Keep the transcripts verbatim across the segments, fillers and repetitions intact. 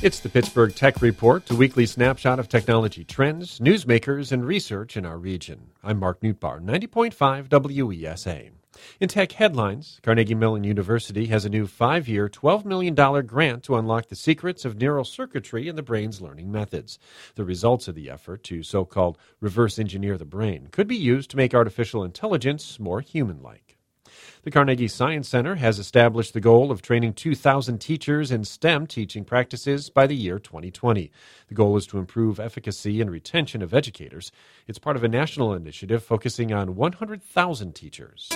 It's the Pittsburgh Tech Report, a weekly snapshot of technology trends, newsmakers, and research in our region. I'm Mark Newtbar, ninety point five W E S A. In tech headlines, Carnegie Mellon University has a new five-year, twelve million dollars grant to unlock the secrets of neural circuitry in the brain's learning methods. The results of the effort to so-called reverse engineer the brain could be used to make artificial intelligence more human-like. The Carnegie Science Center has established the goal of training two thousand teachers in STEM teaching practices by the year twenty twenty. The goal is to improve efficacy and retention of educators. It's part of a national initiative focusing on one hundred thousand teachers.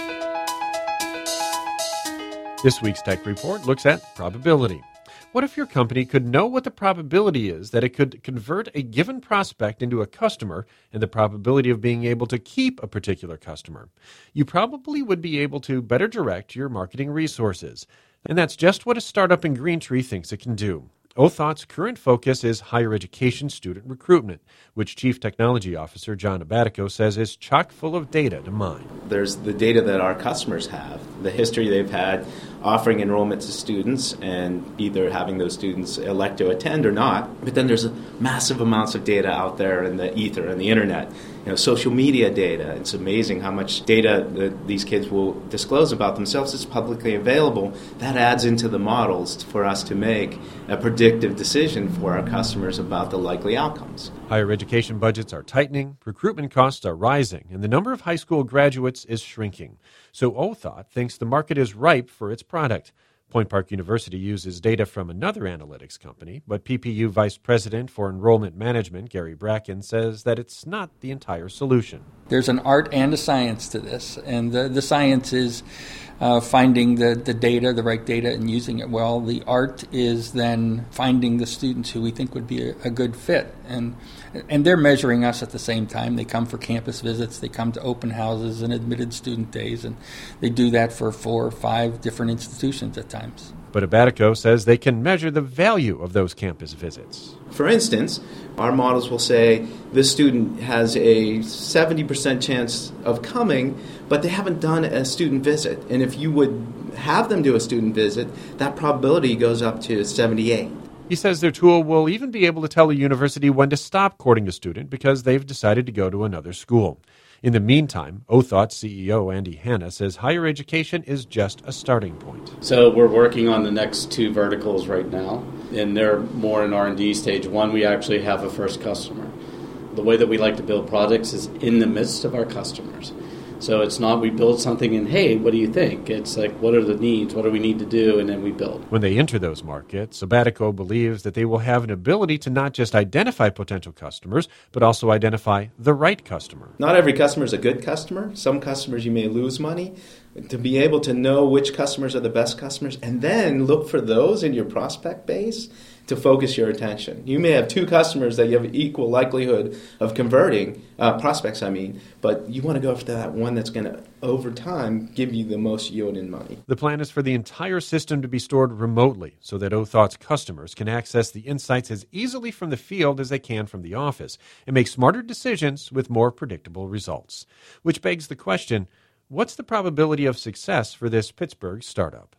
This week's Tech Report looks at probability. What if your company could know what the probability is that it could convert a given prospect into a customer and the probability of being able to keep a particular customer? You probably would be able to better direct your marketing resources. And that's just what a startup in Greentree thinks it can do. OThought's current focus is higher education student recruitment, which Chief Technology Officer John Abatico says is chock full of data to mine. There's the data that our customers have, the history they've had offering enrollment to students and either having those students elect to attend or not. But then there's a massive amounts of data out there in the ether and the internet. You know, social media data. It's amazing how much data that these kids will disclose about themselves is publicly available. That adds into the models for us to make a predictive decision for our customers about the likely outcomes. Higher education budgets are tightening, recruitment costs are rising, and the number of high school graduates is shrinking. So OThought thinks the market is ripe for its product. Point Park University uses data from another analytics company, but P P U Vice President for Enrollment Management, Gary Bracken, says that it's not the entire solution. There's an art and a science to this, and the, the science is uh, finding the, the data, the right data, and using it well. The art is then finding the students who we think would be a, a good fit, and and they're measuring us at the same time. They come for campus visits, they come to open houses and admitted student days, and they do that for four or five different institutions at times. But Abatico says they can measure the value of those campus visits. For instance, our models will say this student has a seventy percent chance of coming, but they haven't done a student visit. And if you would have them do a student visit, that probability goes up to seventy-eight. He says their tool will even be able to tell a university when to stop courting a student because they've decided to go to another school. In the meantime, OThought C E O Andy Hanna says higher education is just a starting point. So we're working on the next two verticals right now, and they're more in R and D stage. One, we actually have a first customer. The way that we like to build products is in the midst of our customers. So it's not we build something and, hey, what do you think? It's like, what are the needs? What do we need to do? And then we build. When they enter those markets, Abatico believes that they will have an ability to not just identify potential customers, but also identify the right customer. Not every customer is a good customer. Some customers you may lose money. To be able to know which customers are the best customers and then look for those in your prospect base to focus your attention. You may have two customers that you have equal likelihood of converting, uh, prospects I mean, but you want to go for that one that's going to, over time, give you the most yield in money. The plan is for the entire system to be stored remotely so that OThought's customers can access the insights as easily from the field as they can from the office and make smarter decisions with more predictable results. Which begs the question, what's the probability of success for this Pittsburgh startup?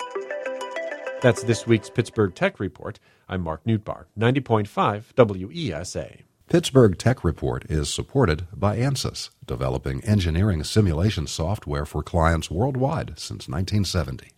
That's this week's Pittsburgh Tech Report. I'm Mark Newtbar, ninety point five W E S A. Pittsburgh Tech Report is supported by ANSYS, developing engineering simulation software for clients worldwide since nineteen seventy.